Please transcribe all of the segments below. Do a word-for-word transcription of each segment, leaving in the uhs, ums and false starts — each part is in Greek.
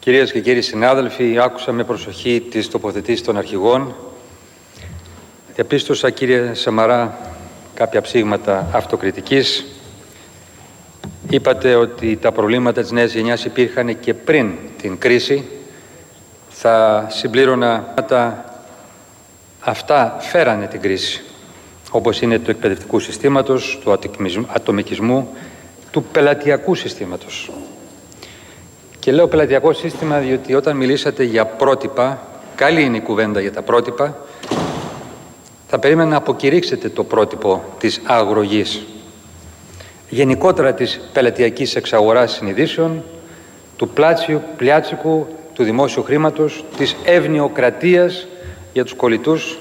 Κυρίες και κύριοι συνάδελφοι, άκουσα με προσοχή τις τοποθετήσεις των αρχηγών. Διαπίστωσα, κύριε Σαμαρά, κάποια ψήγματα αυτοκριτικής. Είπατε ότι τα προβλήματα της νέας γενιάς υπήρχαν και πριν την κρίση. Θα συμπλήρωνα τα αυτά φέρανε την κρίση, όπως είναι του εκπαιδευτικού συστήματος, του ατομικισμού, του πελατειακού συστήματος. Και λέω πελατειακό σύστημα διότι όταν μιλήσατε για πρότυπα, καλή είναι η κουβέντα για τα πρότυπα, θα περίμενα να αποκηρύξετε το πρότυπο της αγρογής, γενικότερα της πελατειακής εξαγοράς συνειδήσεων, του πλάτσιου, πλιάτσικου, του δημόσιου χρήματος, της ευνοιοκρατίας για τους κολλητούς,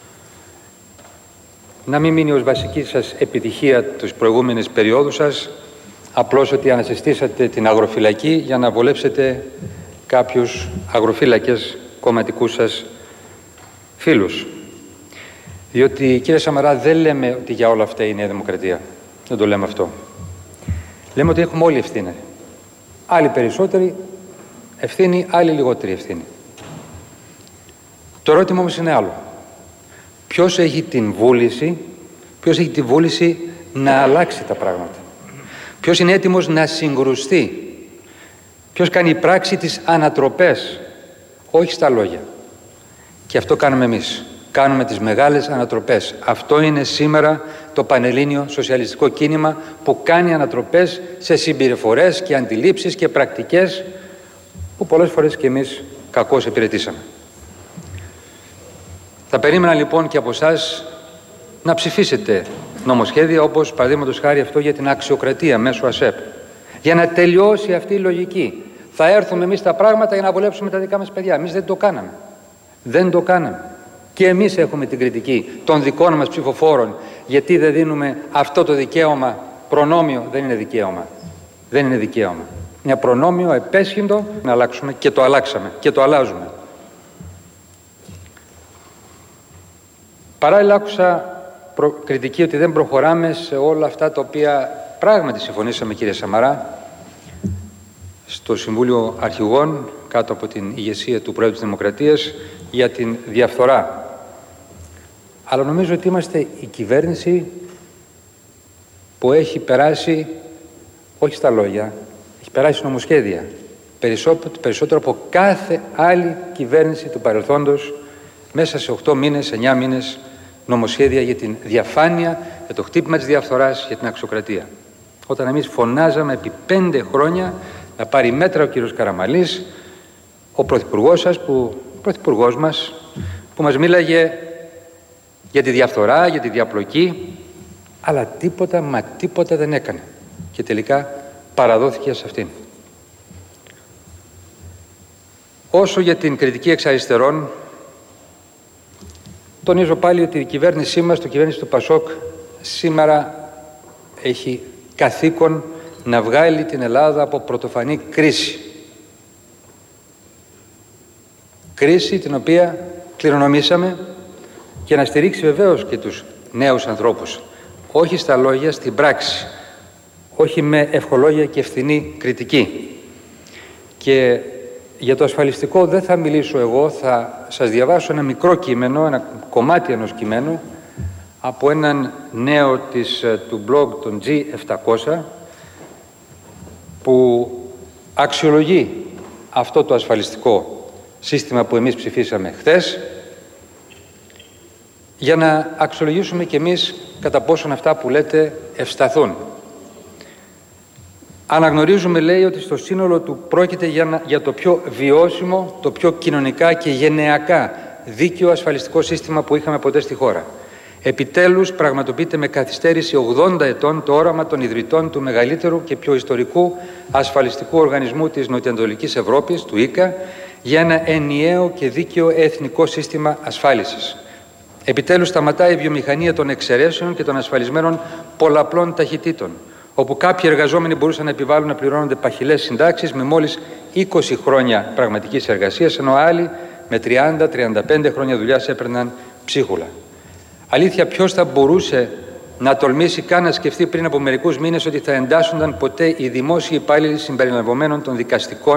να μην μείνει ως βασική σας επιτυχία τις προηγούμενες περιόδους σας, απλώς ότι ανασυστήσατε την αγροφυλακή για να βολέψετε κάποιους αγροφύλακες κομματικούς σας φίλους. Διότι, κύριε Σαμαρά, δεν λέμε ότι για όλα αυτά η Νέα Δημοκρατία. Δεν το λέμε αυτό. Λέμε ότι έχουμε όλοι ευθύνη. Άλλοι περισσότεροι ευθύνη, άλλοι λιγότερη ευθύνη. Το ερώτημα όμως είναι άλλο. Ποιος έχει την βούληση, ποιος έχει τη βούληση να αλλάξει τα πράγματα. Ποιος είναι έτοιμος να συγκρουστεί. Ποιος κάνει πράξη τις ανατροπές, όχι στα λόγια. Και αυτό κάνουμε εμείς. Κάνουμε τις μεγάλες ανατροπές. Αυτό είναι σήμερα το πανελλήνιο σοσιαλιστικό κίνημα που κάνει ανατροπές σε συμπεριφορές και αντιλήψεις και πρακτικές που πολλές φορές και εμείς κακώς υπηρετήσαμε. Θα περίμενα λοιπόν και από εσάς να ψηφίσετε νομοσχέδια όπως παραδείγματος χάρη αυτό για την αξιοκρατία μέσω ΑΣΕΠ. Για να τελειώσει αυτή η λογική. Θα έρθουμε εμείς τα πράγματα για να βολέψουμε τα δικά μας παιδιά. Εμείς δεν το κάναμε. Δεν το κάναμε. Και εμείς έχουμε την κριτική των δικών μας ψηφοφόρων γιατί δεν δίνουμε αυτό το δικαίωμα. Προνόμιο δεν είναι δικαίωμα. Δεν είναι δικαίωμα. Μια προνόμιο επέσχυντο να αλλάξουμε και το αλλάξαμε και το αλλάζουμε. Παράλληλα άκουσα κριτική ότι δεν προχωράμε σε όλα αυτά τα οποία πράγματι συμφωνήσαμε, κύριε Σαμαρά, στο Συμβούλιο Αρχηγών κάτω από την ηγεσία του Πρόεδρου της Δημοκρατίας για την διαφθορά. Αλλά νομίζω ότι είμαστε η κυβέρνηση που έχει περάσει, όχι στα λόγια, έχει περάσει νομοσχέδια περισσότερο από κάθε άλλη κυβέρνηση του παρελθόντος μέσα σε οκτώ μήνες, εννιά μήνες νομοσχέδια για την διαφάνεια, για το χτύπημα της διαφθοράς, για την αξιοκρατία. Όταν εμείς φωνάζαμε επί πέντε χρόνια να πάρει μέτρα ο κύριος Καραμανλής, ο πρωθυπουργός σας, που, ο πρωθυπουργός μας, που μας μίλαγε για τη διαφθορά, για τη διαπλοκή, αλλά τίποτα, μα τίποτα δεν έκανε. Και τελικά παραδόθηκε σε αυτήν. Όσο για την κριτική εξ αριστερών, τονίζω πάλι ότι η κυβέρνησή μας, το κυβέρνηση του Πασόκ, σήμερα έχει καθήκον να βγάλει την Ελλάδα από πρωτοφανή κρίση. Κρίση την οποία κληρονομήσαμε και να στηρίξει βεβαίως και τους νέους ανθρώπους. Όχι στα λόγια, στην πράξη. Όχι με ευχολόγια και ευθυνή κριτική. Και για το ασφαλιστικό δεν θα μιλήσω εγώ, θα σας διαβάσω ένα μικρό κείμενο, ένα κομμάτι ενός κειμένου από έναν νέο της, του blog των τζι επτακόσια που αξιολογεί αυτό το ασφαλιστικό σύστημα που εμείς ψηφίσαμε χθες για να αξιολογήσουμε κι εμείς κατά πόσον αυτά που λέτε ευσταθούν. Αναγνωρίζουμε, λέει, ότι στο σύνολο του πρόκειται για, για το πιο βιώσιμο, το πιο κοινωνικά και γενεακά δίκαιο ασφαλιστικό σύστημα που είχαμε ποτέ στη χώρα. Επιτέλους πραγματοποιείται με καθυστέρηση ογδόντα ετών το όραμα των ιδρυτών του μεγαλύτερου και πιο ιστορικού ασφαλιστικού οργανισμού της Νοτιοανατολικής Ευρώπης, του ΙΚΑ, για ένα ενιαίο και δίκαιο εθνικό σύστημα ασφάλισης. Επιτέλους σταματάει η βιομηχανία των εξαιρέσεων και των ασφαλισμένων πολλαπλών ταχυτήτων, όπου κάποιοι εργαζόμενοι μπορούσαν να επιβάλλουν να πληρώνονται παχυλές συντάξεις με μόλις είκοσι χρόνια πραγματικής εργασίας, ενώ άλλοι με τριάντα με τριάντα πέντε χρόνια δουλειάς έπαιρναν ψίχουλα. Αλήθεια, ποιος θα μπορούσε να τολμήσει καν να σκεφτεί πριν από μερικούς μήνες ότι θα εντάσσονταν ποτέ οι δημόσιοι υπάλληλοι συμπεριλαμβανομένων των δικαστικών,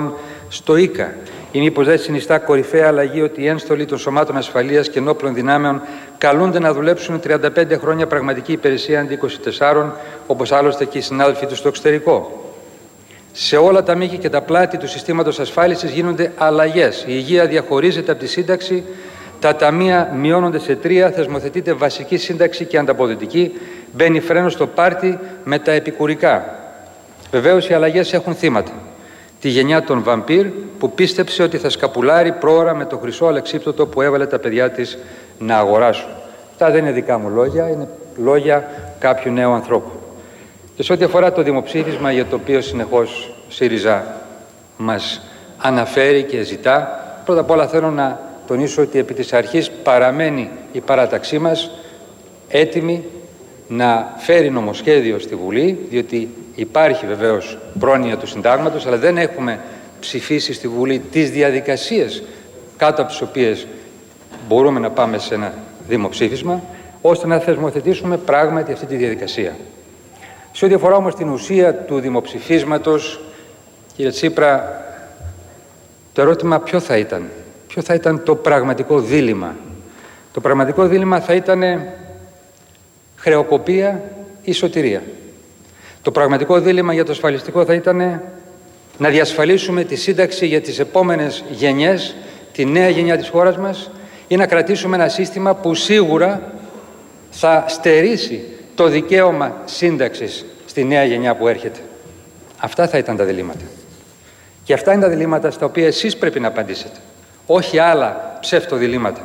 στο ΙΚΑ, ή μήπως δεν συνιστά κορυφαία αλλαγή ότι οι ένστολοι των σωμάτων ασφαλείας και ενόπλων δυνάμεων καλούνται να δουλέψουν τριάντα πέντε χρόνια πραγματική υπηρεσία αντί είκοσι τέσσερα, όπως άλλωστε και οι συνάδελφοι του στο εξωτερικό. Σε όλα τα μήκη και τα πλάτη του συστήματος ασφάλισης γίνονται αλλαγές. Η υγεία διαχωρίζεται από τη σύνταξη, τα ταμεία μειώνονται σε τρία, θεσμοθετείται βασική σύνταξη και ανταποδοτική, μπαίνει φρένο στο πάρτι με τα επικουρικά. Βεβαίως οι αλλαγές έχουν θύματα. Τη γενιά των βαμπύρ που πίστεψε ότι θα σκαπουλάρει πρόωρα με το χρυσό αλεξίπτωτο που έβαλε τα παιδιά της να αγοράσουν. Αυτά δεν είναι δικά μου λόγια, είναι λόγια κάποιου νέου ανθρώπου. Και σε ό,τι αφορά το δημοψήφισμα για το οποίο συνεχώς ΣΥΡΙΖΑ μας αναφέρει και ζητά, πρώτα απ' όλα θέλω να τονίσω ότι επί της αρχής παραμένει η παράταξή μας έτοιμη να φέρει νομοσχέδιο στη Βουλή, διότι υπάρχει βεβαίως πρόνοια του συντάγματος, αλλά δεν έχουμε ψηφίσει στη Βουλή τις διαδικασίες κάτω από τις οποίες μπορούμε να πάμε σε ένα δημοψήφισμα, ώστε να θεσμοθετήσουμε πράγματι αυτή τη διαδικασία. Σε ό,τι αφορά όμως την ουσία του δημοψηφίσματος, κύριε Τσίπρα, το ερώτημα ποιο θα ήταν, ποιο θα ήταν το πραγματικό δίλημμα. Το πραγματικό δίλημμα θα ήταν χρεοκοπία ή σωτηρία. Το πραγματικό δίλημμα για το ασφαλιστικό θα ήταν να διασφαλίσουμε τη σύνταξη για τις επόμενες γενιές, τη νέα γενιά της χώρας μας, ή να κρατήσουμε ένα σύστημα που σίγουρα θα στερήσει το δικαίωμα σύνταξης στη νέα γενιά που έρχεται. Αυτά θα ήταν τα διλήμματα. Και αυτά είναι τα διλήμματα στα οποία εσείς πρέπει να απαντήσετε, όχι άλλα ψεύτο-διλήμματα.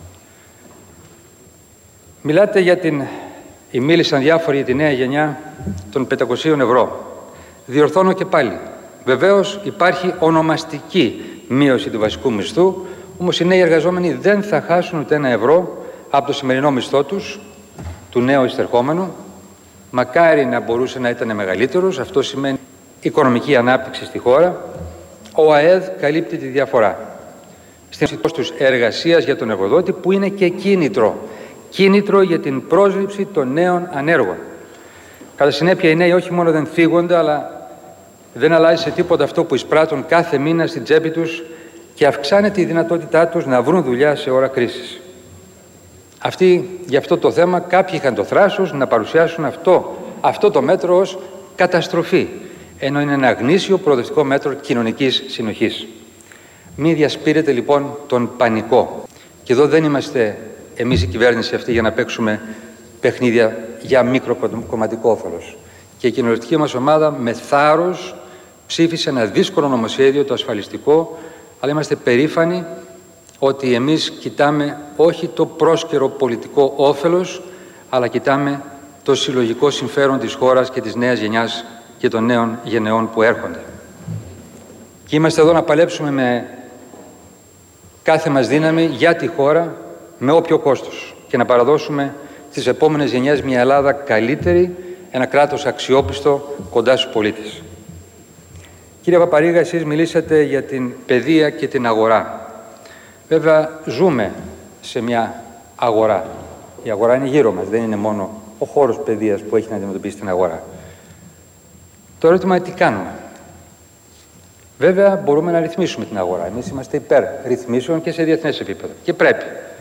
Μιλάτε για την, ή μίλησαν διάφοροι για τη νέα γενιά των πεντακοσίων ευρώ. Διορθώνω και πάλι. Βεβαίως υπάρχει ονομαστική μείωση του βασικού μισθού, όμως οι νέοι εργαζόμενοι δεν θα χάσουν ούτε ένα ευρώ από το σημερινό μισθό τους, του νέου ειστερχόμενου. Μακάρι να μπορούσε να ήταν μεγαλύτερος, αυτό σημαίνει οικονομική ανάπτυξη στη χώρα. Ο ΑΕΔ καλύπτει τη διαφορά στην κόστους εργασίας για τον εργοδότη, που είναι και κίνητρο. Κίνητρο για την πρόσληψη των νέων ανέργων. Κατά συνέπεια, οι νέοι όχι μόνο δεν θίγονται, αλλά δεν αλλάζει σε τίποτα αυτό που εισπράττουν κάθε μήνα στην τσέπη τους και αυξάνεται η δυνατότητά τους να βρουν δουλειά σε ώρα κρίσης. Αυτοί, για αυτό το θέμα, κάποιοι είχαν το θράσος να παρουσιάσουν αυτό, αυτό το μέτρο ως καταστροφή, ενώ είναι ένα γνήσιο προοδευτικό μέτρο κοινωνικής συνοχής. Μη διασπείρετε λοιπόν τον πανικό. Και εδώ δεν είμαστε εμείς η κυβέρνηση αυτή για να παίξουμε παιχνίδια για μικροκομματικό όφελος. Και η κοινοβουλευτική μας ομάδα με θάρρος ψήφισε ένα δύσκολο νομοσχέδιο, το ασφαλιστικό, αλλά είμαστε περήφανοι ότι εμείς κοιτάμε όχι το πρόσκαιρο πολιτικό όφελος, αλλά κοιτάμε το συλλογικό συμφέρον της χώρας και της νέας γενιάς και των νέων γενεών που έρχονται. Και είμαστε εδώ να παλέψουμε με κάθε μας δύναμη για τη χώρα, με όποιο κόστος, και να παραδώσουμε στις επόμενες γενιές μια Ελλάδα καλύτερη, ένα κράτος αξιόπιστο κοντά στους πολίτες. Κύριε Παπαρίγα, εσείς μιλήσατε για την παιδεία και την αγορά. Βέβαια, ζούμε σε μια αγορά. Η αγορά είναι γύρω μας, δεν είναι μόνο ο χώρος παιδείας που έχει να αντιμετωπίσει την αγορά. Το ερώτημα είναι τι κάνουμε. Βέβαια, μπορούμε να ρυθμίσουμε την αγορά. Εμείς είμαστε υπέρ ρυθμίσεων και σε διεθνές επίπεδο. Και πρέπει.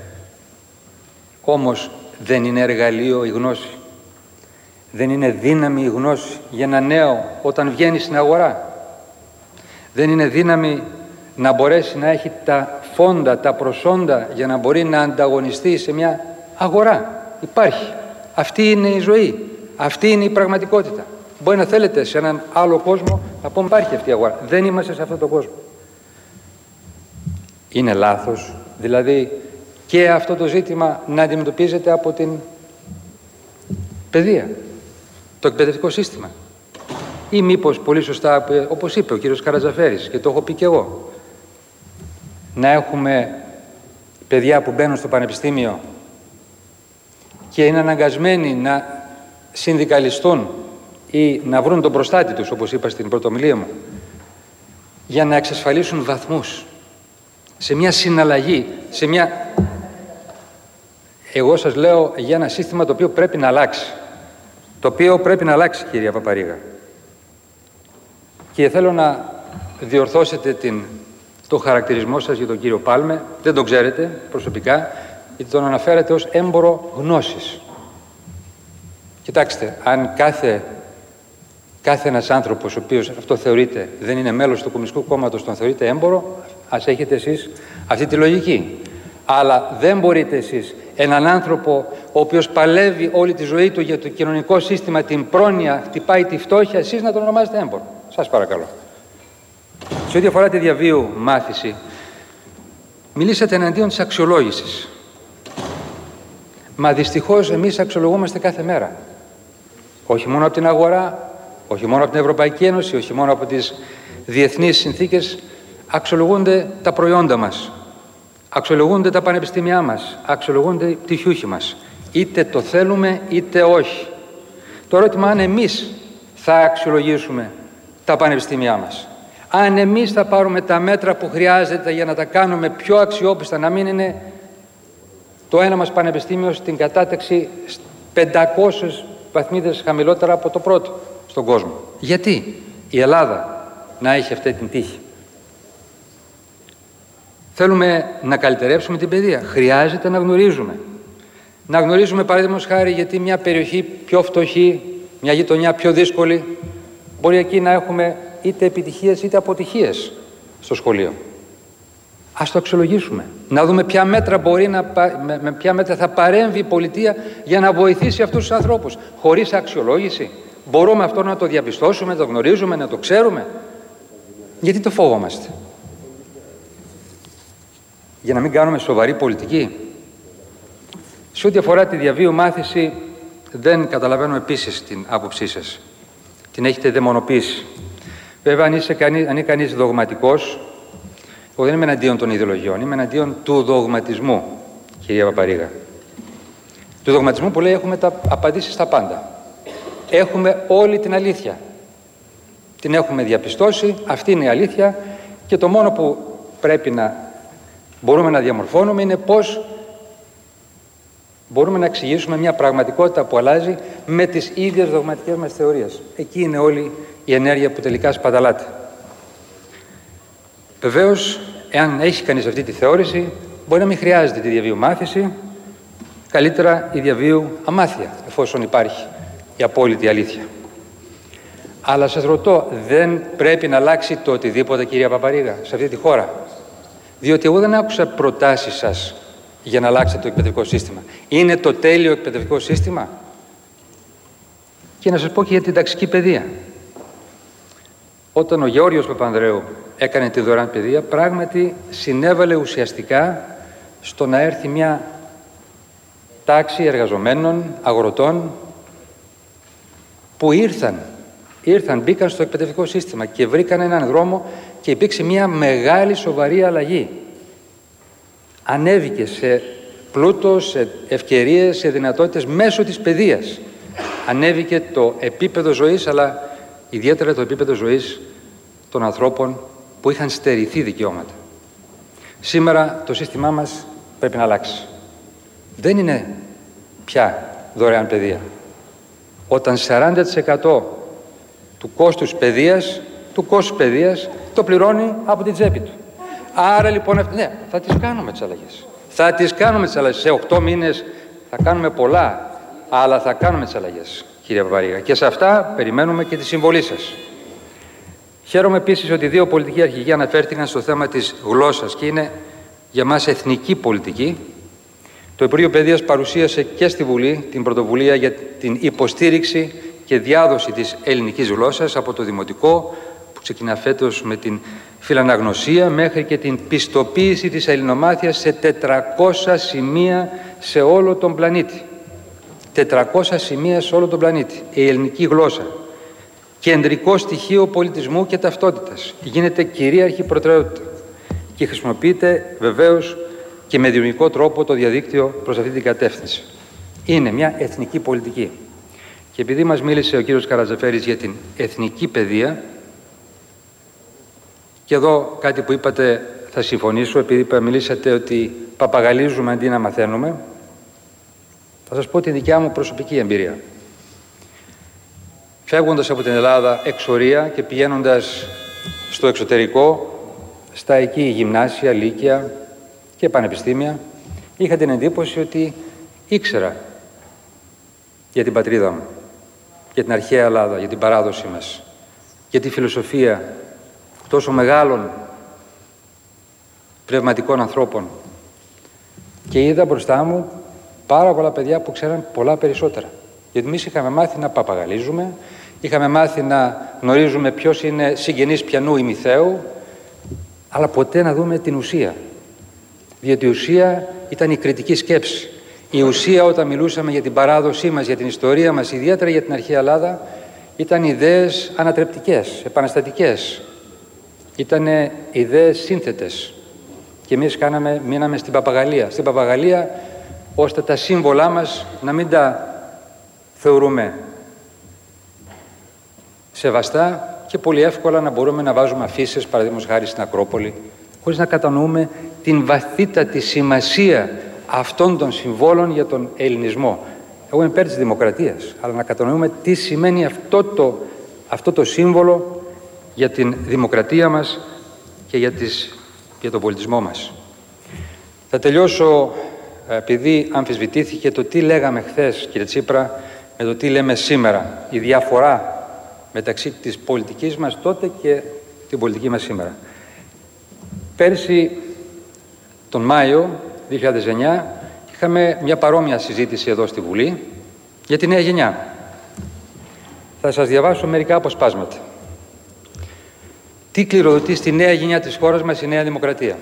Όμως, δεν είναι εργαλείο η γνώση. Δεν είναι δύναμη η γνώση για ένα νέο όταν βγαίνει στην αγορά. Δεν είναι δύναμη να μπορέσει να έχει τα φόντα, τα προσόντα για να μπορεί να ανταγωνιστεί σε μια αγορά. Υπάρχει. Αυτή είναι η ζωή. Αυτή είναι η πραγματικότητα. Μπορεί να θέλετε σε έναν άλλο κόσμο να πούμε υπάρχει αυτή η αγορά. Δεν είμαστε σε αυτόν τον κόσμο. Είναι λάθος. Δηλαδή και αυτό το ζήτημα να αντιμετωπίζεται από την παιδεία, το εκπαιδευτικό σύστημα. Ή μήπως πολύ σωστά, όπως είπε ο κύριος Καρατζαφέρης και το έχω πει και εγώ, να έχουμε παιδιά που μπαίνουν στο πανεπιστήμιο και είναι αναγκασμένοι να συνδικαλιστούν ή να βρουν τον προστάτη τους, όπως είπα στην πρωτομιλία μου, για να εξασφαλίσουν βαθμούς σε μια συναλλαγή, σε μια... Εγώ σας λέω για ένα σύστημα το οποίο πρέπει να αλλάξει. Το οποίο πρέπει να αλλάξει, κυρία Παπαρίγα. Και θέλω να διορθώσετε την, το χαρακτηρισμό σας για τον κύριο Πάλμε. Δεν τον ξέρετε προσωπικά, γιατί τον αναφέρατε ως έμπορο γνώσης. Κοιτάξτε, αν κάθε, κάθε ένας άνθρωπος ο οποίος αυτό θεωρείται, δεν είναι μέλος του Κομμουνιστικού Κόμματος, τον θεωρείτε έμπορο, ας έχετε εσείς αυτή τη λογική. Αλλά δεν μπορείτε εσείς έναν άνθρωπο ο οποίος παλεύει όλη τη ζωή του για το κοινωνικό σύστημα, την πρόνοια, χτυπάει τη φτώχεια, εσείς να τον ονομάζετε έμπορο. Σας παρακαλώ. Σε ό,τι αφορά τη διαβίου μάθηση, μιλήσατε εναντίον της αξιολόγησης. Μα δυστυχώς εμείς αξιολογούμαστε κάθε μέρα. Όχι μόνο από την αγορά, όχι μόνο από την Ευρωπαϊκή Ένωση, όχι μόνο από τις διεθνείς συνθήκες, αξιολογούνται τα προϊόντα μας. Αξιολογούνται τα πανεπιστήμια μας, αξιολογούνται οι πτυχιούχοι μας. Είτε το θέλουμε είτε όχι. Το ερώτημα αν εμείς θα αξιολογήσουμε τα πανεπιστήμια μας. Αν εμείς θα πάρουμε τα μέτρα που χρειάζεται για να τα κάνουμε πιο αξιόπιστα, να μην είναι το ένα μας πανεπιστήμιο στην κατάταξη πεντακόσιες βαθμίδες χαμηλότερα από το πρώτο στον κόσμο. Γιατί η Ελλάδα να έχει αυτή την τύχη? Θέλουμε να καλυτερεύσουμε την παιδεία. Χρειάζεται να γνωρίζουμε. Να γνωρίζουμε, παραδείγματος χάρη, γιατί μια περιοχή πιο φτωχή, μια γειτονιά πιο δύσκολη, μπορεί εκεί να έχουμε είτε επιτυχίες είτε αποτυχίες στο σχολείο. Ας το αξιολογήσουμε. Να δούμε ποια μέτρα μπορεί να, με, με ποια μέτρα θα παρέμβει η πολιτεία για να βοηθήσει αυτούς τους ανθρώπους. Χωρίς αξιολόγηση. Μπορούμε αυτό να το διαπιστώσουμε, να το γνωρίζουμε, να το ξέρουμε? Γιατί το φοβόμαστε? Για να μην κάνουμε σοβαρή πολιτική? Σε ό,τι αφορά τη διαβίου μάθηση, δεν καταλαβαίνω επίσης την άποψή σας. Την έχετε δαιμονοποιήσει. Βέβαια, αν, είσαι κανείς, αν είναι κανείς δογματικός, εγώ δεν είμαι εναντίον των ιδεολογιών, είμαι εναντίον του δογματισμού, κυρία Παπαρίγα. Του δογματισμού που λέει έχουμε τα απαντήσεις στα πάντα. Έχουμε όλη την αλήθεια. Την έχουμε διαπιστώσει, αυτή είναι η αλήθεια και το μόνο που πρέπει να μπορούμε να διαμορφώνουμε είναι πώς μπορούμε να εξηγήσουμε μια πραγματικότητα που αλλάζει με τις ίδιες δογματικές μας θεωρίες. Εκεί είναι όλη η ενέργεια που τελικά σπαταλάται. Βεβαίως, εάν έχει κανείς αυτή τη θεώρηση, μπορεί να μην χρειάζεται τη διαβίου μάθηση, καλύτερα η διαβίου αμάθεια, εφόσον υπάρχει η απόλυτη αλήθεια. Αλλά σας ρωτώ, δεν πρέπει να αλλάξει το οτιδήποτε, κυρία Παπαρίγα, σε αυτή τη χώρα? Διότι εγώ δεν άκουσα προτάσεις σας για να αλλάξετε το εκπαιδευτικό σύστημα. Είναι το τέλειο εκπαιδευτικό σύστημα? Και να σας πω και για την ταξική παιδεία. Όταν ο Γεώργιος Παπανδρέου έκανε τη δωρεάν παιδεία, πράγματι συνέβαλε ουσιαστικά στο να έρθει μια τάξη εργαζομένων, αγροτών, που ήρθαν, ήρθαν, μπήκαν στο εκπαιδευτικό σύστημα και βρήκαν έναν δρόμο και υπήρξε μια μεγάλη σοβαρή αλλαγή. Ανέβηκε σε πλούτο, σε ευκαιρίες, σε δυνατότητες μέσω της παιδείας. Ανέβηκε το επίπεδο ζωής, αλλά ιδιαίτερα το επίπεδο ζωής των ανθρώπων που είχαν στερηθεί δικαιώματα. Σήμερα το σύστημά μας πρέπει να αλλάξει. Δεν είναι πια δωρεάν παιδεία. Όταν σαράντα τοις εκατό του κόστους παιδείας, του κόστους παιδείας το πληρώνει από την τσέπη του. Άρα λοιπόν, ναι, θα τις κάνουμε τις αλλαγές. Θα τις κάνουμε τις αλλαγές. Σε οκτώ μήνες θα κάνουμε πολλά, αλλά θα κάνουμε τις αλλαγές, κύριε Παπαρίγα. Και σε αυτά περιμένουμε και τη συμβολή σας. Χαίρομαι επίσης ότι δύο πολιτικοί αρχηγοί αναφέρθηκαν στο θέμα της γλώσσας και είναι για μας εθνική πολιτική. Το Υπουργείο Παιδείας παρουσίασε και στη Βουλή την πρωτοβουλία για την υποστήριξη και διάδοση της ελληνικής γλώσσας από το Δημοτικό, που ξεκινά φέτος με την φιλαναγνωσία, μέχρι και την πιστοποίηση της ελληνομάθειας σε τετρακόσια σημεία σε όλο τον πλανήτη. τετρακόσια σημεία σε όλο τον πλανήτη. Η ελληνική γλώσσα, κεντρικό στοιχείο πολιτισμού και ταυτότητας, γίνεται κυρίαρχη προτεραιότητα και χρησιμοποιείται βεβαίως και με δημιουργικό τρόπο το διαδίκτυο προς αυτή την κατεύθυνση. Είναι μια εθνική πολιτική. Και επειδή μας μίλησε ο κύριος Καρατζαφέρης για την εθνική παιδεία, και εδώ κάτι που είπατε θα συμφωνήσω, επειδή μιλήσατε ότι παπαγαλίζουμε αντί να μαθαίνουμε, θα σας πω τη δικιά μου προσωπική εμπειρία. Φεύγοντας από την Ελλάδα εξορία και πηγαίνοντας στο εξωτερικό, στα εκεί γυμνάσια, λύκεια και πανεπιστήμια, είχα την εντύπωση ότι ήξερα για την πατρίδα μου, για την αρχαία Ελλάδα, για την παράδοση μας, για τη φιλοσοφία τόσο μεγάλων πνευματικών ανθρώπων. Και είδα μπροστά μου πάρα πολλά παιδιά που ξέραν πολλά περισσότερα. Γιατί εμείς είχαμε μάθει να παπαγαλίζουμε, είχαμε μάθει να γνωρίζουμε ποιος είναι συγγενής πιανού ή μυθαίου, αλλά ποτέ να δούμε την ουσία. Διότι η ουσία ήταν η κριτική σκέψη. Η ουσία, όταν μιλούσαμε για την παράδοσή μας, για την ιστορία μας, ιδιαίτερα για την αρχαία Ελλάδα, ήταν ιδέες ανατρεπτικές, επαναστατικές. Ήτανε ιδέες σύνθετες. Και εμείς κάναμε, μείναμε στην παπαγαλία. Στην παπαγαλία, ώστε τα σύμβολά μας να μην τα θεωρούμε σεβαστά και πολύ εύκολα να μπορούμε να βάζουμε αφίσες, παραδείγματος χάρη στην Ακρόπολη, χωρίς να κατανοούμε την βαθύτατη σημασία αυτών των συμβόλων για τον ελληνισμό. Εγώ είμαι υπέρ της δημοκρατίας, αλλά να κατανοούμε τι σημαίνει αυτό το, αυτό το σύμβολο για την δημοκρατία μας και για, τις, για τον πολιτισμό μας. Θα τελειώσω, επειδή αμφισβητήθηκε το τι λέγαμε χθες, κύριε Τσίπρα, με το τι λέμε σήμερα, η διαφορά μεταξύ της πολιτικής μας τότε και την πολιτική μας σήμερα. Πέρσι, τον Μάιο δύο χιλιάδες εννιά, είχαμε μια παρόμοια συζήτηση εδώ στη Βουλή για τη νέα γενιά. Θα σας διαβάσω μερικά αποσπάσματα. Τι κληροδοτεί στη νέα γενιά της χώρας μας η Νέα Δημοκρατία?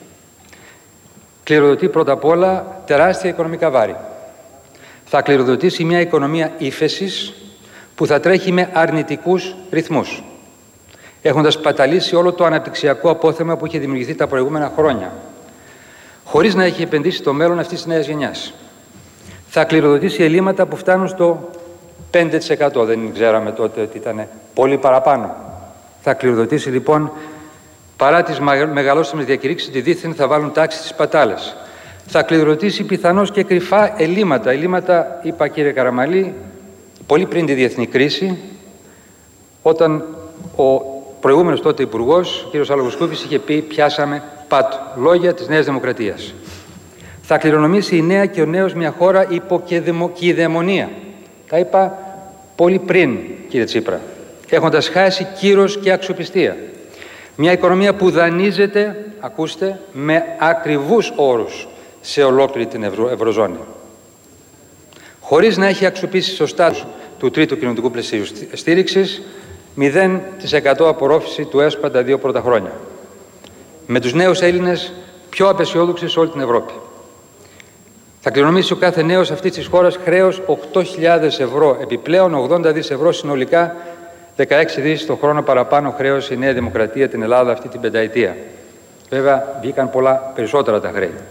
Κληροδοτεί πρώτα απ' όλα τεράστια οικονομικά βάρη. Θα κληροδοτήσει μια οικονομία ύφεσης που θα τρέχει με αρνητικούς ρυθμούς, έχοντας παταλήσει όλο το αναπτυξιακό απόθεμα που είχε δημιουργηθεί τα προηγούμενα χρόνια, χωρίς να έχει επενδύσει στο μέλλον αυτής της νέας γενιάς. Θα κληροδοτήσει ελλείμματα που φτάνουν στο πέντε τοις εκατό, δεν ξέραμε τότε ότι ήταν πολύ παραπάνω. Θα κληροδοτήσει λοιπόν, παρά τις μεγαλώσιμες διακηρύξεις ότι δήθεν θα βάλουν τάξη στις πατάλες. Θα κληροδοτήσει πιθανώς και κρυφά ελλείμματα. Ελλείμματα, είπα κύριε Καραμαλή, πολύ πριν τη διεθνή κρίση, όταν ο προηγούμενος τότε υπουργός, ο κ. Αλογοσκούπης, είχε πει «πιάσαμε πάτο». Λόγια της Νέας Δημοκρατίας. Θα κληρονομήσει η νέα και ο νέος μια χώρα υπό κυδαιμονία. Τα είπα πολύ πριν, κύριε Τσίπρα, έχοντας χάσει κύρος και αξιοπιστία. Μια οικονομία που δανείζεται, ακούστε, με ακριβούς όρους σε ολόκληρη την Ευρω... Ευρωζώνη. Χωρίς να έχει αξιοποιήσει σωστά του τρίτου κοινωνικού πλαισίου στήριξης, μηδέν τοις εκατό απορρόφηση του ΕΣΠΑ τα δύο πρώτα χρόνια. Με τους νέους Έλληνες πιο απεσιόδοξοι σε όλη την Ευρώπη. Θα κληρονομήσει ο κάθε νέος αυτής της χώρας χρέος οκτώ χιλιάδες ευρώ επιπλέον, ογδόντα δισεκατομμύρια ευρώ συνολικά, δεκαέξι δισεκατομμύρια το χρόνο παραπάνω χρέος η Νέα Δημοκρατία την Ελλάδα αυτή την πενταετία. Βέβαια, βγήκαν πολλά περισσότερα τα χρέη.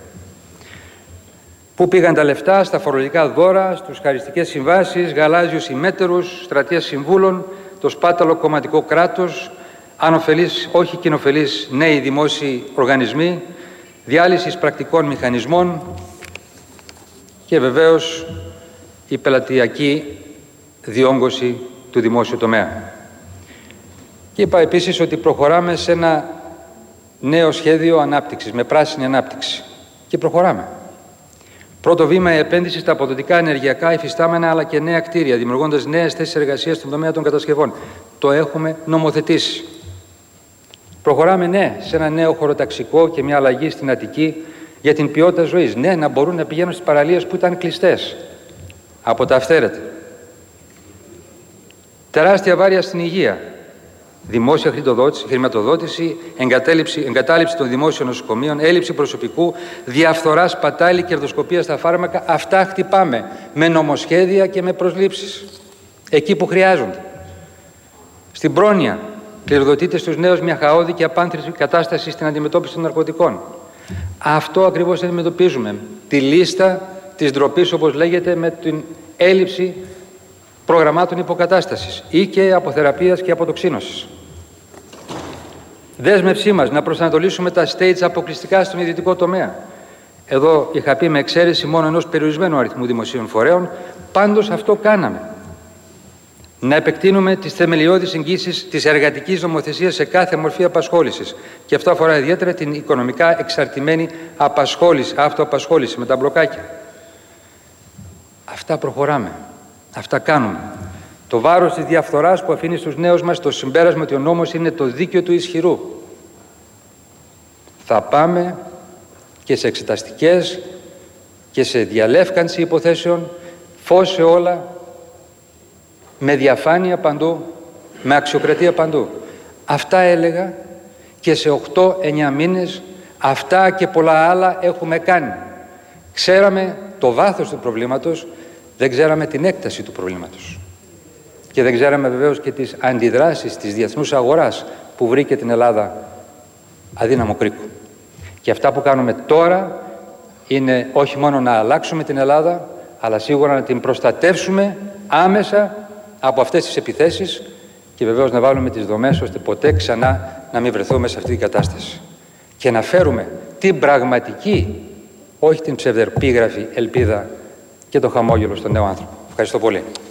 Πού πήγαν τα λεφτά? Στα φορολογικά δώρα, στους χαριστικές συμβάσεις, γαλάζιους ημέτερους, στρατείας συμβούλων, το σπάταλο κομματικό κράτος, ανοφελείς, όχι κοινοφελείς νέοι δημόσιοι οργανισμοί, διάλυσης πρακτικών μηχανισμών και βεβαίως η πελατειακή διόγκωση του δημόσιου τομέα. Και είπα επίσης ότι προχωράμε σε ένα νέο σχέδιο ανάπτυξης, με πράσινη ανάπτυξη. Και προχωράμε. Πρώτο βήμα, η επένδυση στα αποδοτικά ενεργειακά υφιστάμενα αλλά και νέα κτίρια, δημιουργώντας νέες θέσεις εργασίας στον τομέα των κατασκευών. Το έχουμε νομοθετήσει. Προχωράμε, ναι, σε ένα νέο χωροταξικό και μια αλλαγή στην Αττική για την ποιότητα ζωής. Ναι, να μπορούν να πηγαίνουν στις παραλίες που ήταν κλειστές από τα αυθαίρετα. Τεράστια βάρια στην υγεία. Δημόσια χρηματοδότηση, εγκατάλειψη, εγκατάλειψη των δημόσιων νοσοκομείων, έλλειψη προσωπικού, διαφθορά, σπατάλη, κερδοσκοπία στα φάρμακα. Αυτά χτυπάμε με νομοσχέδια και με προσλήψεις. Εκεί που χρειάζονται. Στην πρόνοια κληροδοτείται στους νέους μια χαόδη και απάνθρωπη κατάσταση στην αντιμετώπιση των ναρκωτικών. Αυτό ακριβώς αντιμετωπίζουμε. Τη λίστα της ντροπής, όπως λέγεται, με την έλλειψη προγραμμάτων υποκατάστασης ή και αποθεραπείας και αποτοξίνωσης. Δέσμευσή μας να προσανατολίσουμε τα stage αποκλειστικά στον ιδιωτικό τομέα. Εδώ είχα πει με εξαίρεση μόνο ενός περιορισμένου αριθμού δημοσίων φορέων, πάντως αυτό κάναμε. Να επεκτείνουμε τις θεμελιώδεις εγγύσεις της εργατικής νομοθεσίας σε κάθε μορφή απασχόλησης. Και αυτό αφορά ιδιαίτερα την οικονομικά εξαρτημένη απασχόληση, αυτοαπασχόληση με τα μπλοκάκια. Αυτά προχωράμε. Αυτά κάνουμε. Το βάρος της διαφθοράς που αφήνει στους νέους μας το συμπέρασμα ότι ο νόμος είναι το δίκαιο του ισχυρού. Θα πάμε και σε εξεταστικές και σε διαλεύκανση υποθέσεων, φως σε όλα, με διαφάνεια παντού, με αξιοκρατία παντού. Αυτά έλεγα και σε οκτώ εννιά μήνες αυτά και πολλά άλλα έχουμε κάνει. Ξέραμε το βάθος του προβλήματος, δεν ξέραμε την έκταση του προβλήματος. Και δεν ξέραμε βεβαίως και τις αντιδράσεις της διεθνούς αγοράς που βρήκε την Ελλάδα αδύναμο κρίκο. Και αυτά που κάνουμε τώρα είναι όχι μόνο να αλλάξουμε την Ελλάδα, αλλά σίγουρα να την προστατεύσουμε άμεσα από αυτές τις επιθέσεις και βεβαίως να βάλουμε τις δομές ώστε ποτέ ξανά να μην βρεθούμε σε αυτή την κατάσταση. Και να φέρουμε την πραγματική, όχι την ψευδερπίγραφη ελπίδα και το χαμόγελο στον νέο άνθρωπο. Ευχαριστώ πολύ.